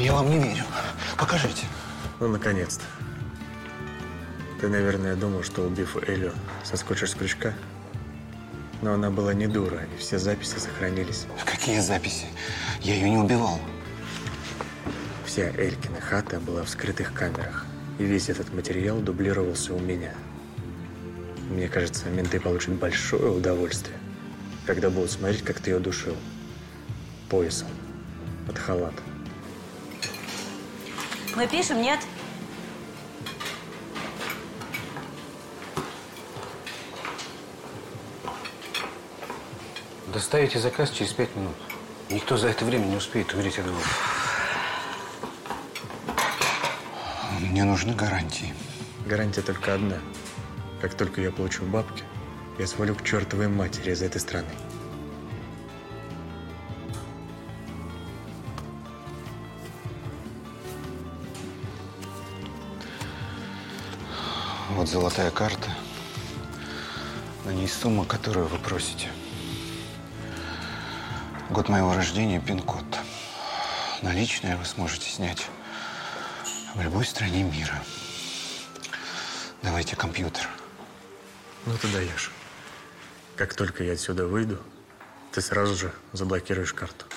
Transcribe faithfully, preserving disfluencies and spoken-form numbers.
Я вам не верю. Покажите. Ну, наконец-то. Ты, наверное, думал, что, убив Элю, соскочишь с крючка? Но она была не дура, и все записи сохранились. Какие записи? Я ее не убивал. Вся Элькина хата была в скрытых камерах. И весь этот материал дублировался у меня. Мне кажется, менты получат большое удовольствие, когда будут смотреть, как ты ее душил. Поясом. Под халат. Мы пишем, нет? Доставите заказ через пять минут. Никто за это время не успеет умереть от голода. Мне нужны гарантии. Гарантия только одна. Как только я получу бабки, я свалю к чертовой матери из этой страны. Вот золотая карта. На ней сумма, которую вы просите. Год моего рождения, пин-код. Наличные вы сможете снять в любой стране мира. Давайте компьютер. Ну ты даешь. Как только я отсюда выйду, ты сразу же заблокируешь карту.